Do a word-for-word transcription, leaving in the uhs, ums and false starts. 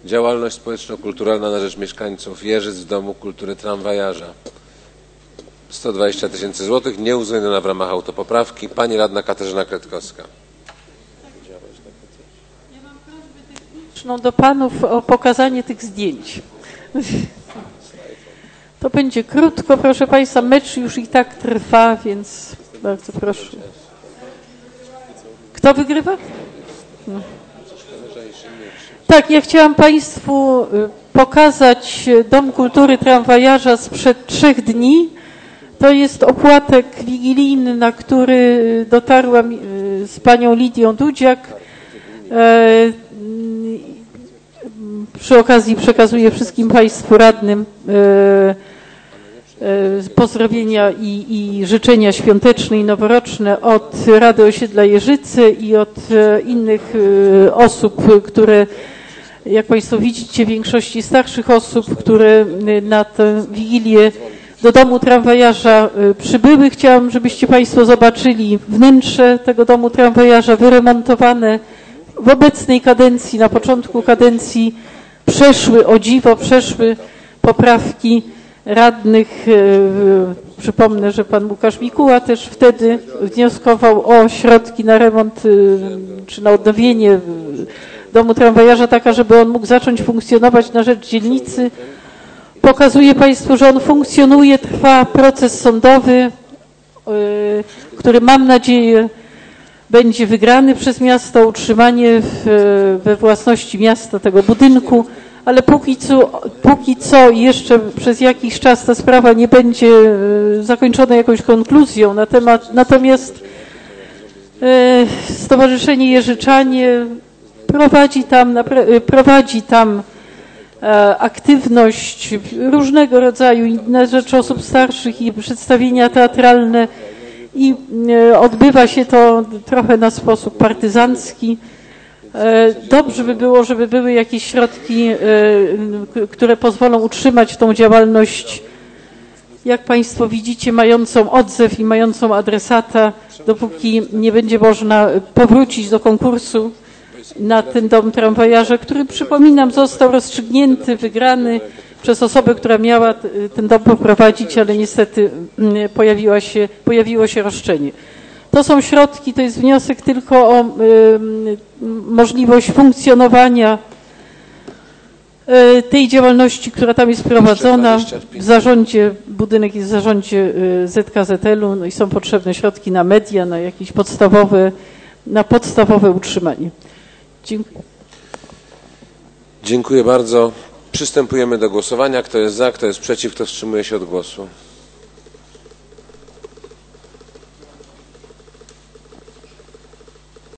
Działalność społeczno-kulturalna na rzecz mieszkańców Jeżyc w Domu Kultury Tramwajarza. sto dwadzieścia tysięcy złotych, nieuwzględniona w ramach autopoprawki. Pani radna Katarzyna Kretkowska. Ja mam prośbę techniczną do panów o pokazanie tych zdjęć. To będzie krótko, proszę państwa, mecz już i tak trwa, więc bardzo proszę. Kto wygrywa? No. Tak, ja chciałam państwu pokazać Dom Kultury Tramwajarza sprzed trzech dni. To jest opłatek wigilijny, na który dotarłam z panią Lidią Dudziak. Przy okazji przekazuję wszystkim państwu radnym pozdrowienia i, i życzenia świąteczne i noworoczne od Rady Osiedla Jeżyce i od innych osób, które, jak państwo widzicie, w większości starszych osób, które na tę Wigilię do Domu Tramwajarza przybyły. Chciałam, żebyście państwo zobaczyli wnętrze tego Domu Tramwajarza wyremontowane w obecnej kadencji, na początku kadencji przeszły, o dziwo, przeszły poprawki radnych. Przypomnę, że pan Łukasz Mikuła też wtedy wnioskował o środki na remont czy na odnowienie Domu Tramwajarza, taka, żeby on mógł zacząć funkcjonować na rzecz dzielnicy. Pokazuję państwu, że on funkcjonuje, trwa proces sądowy, który mam nadzieję będzie wygrany przez miasto, utrzymanie w, we własności miasta tego budynku, ale póki co, póki co jeszcze przez jakiś czas ta sprawa nie będzie zakończona jakąś konkluzją na temat, natomiast e, Stowarzyszenie Jeżyczanie prowadzi tam, prowadzi tam e, aktywność różnego rodzaju na rzecz osób starszych i przedstawienia teatralne i e, odbywa się to trochę na sposób partyzancki. Dobrze by było, żeby były jakieś środki, które pozwolą utrzymać tą działalność, jak państwo widzicie, mającą odzew i mającą adresata, dopóki nie będzie można powrócić do konkursu na ten Dom Tramwajarza, który, przypominam, został rozstrzygnięty, wygrany przez osobę, która miała ten dom poprowadzić, ale niestety pojawiła się, pojawiło się roszczenie. To są środki, to jest wniosek tylko o y, możliwość funkcjonowania y, tej działalności, która tam jest prowadzona. W zarządzie, budynek jest w zarządzie y, Z K Z L u, no i są potrzebne środki na media, na jakieś podstawowe, na podstawowe utrzymanie. Dziękuję. Dziękuję bardzo. Przystępujemy do głosowania. Kto jest za, kto jest przeciw, kto wstrzymuje się od głosu?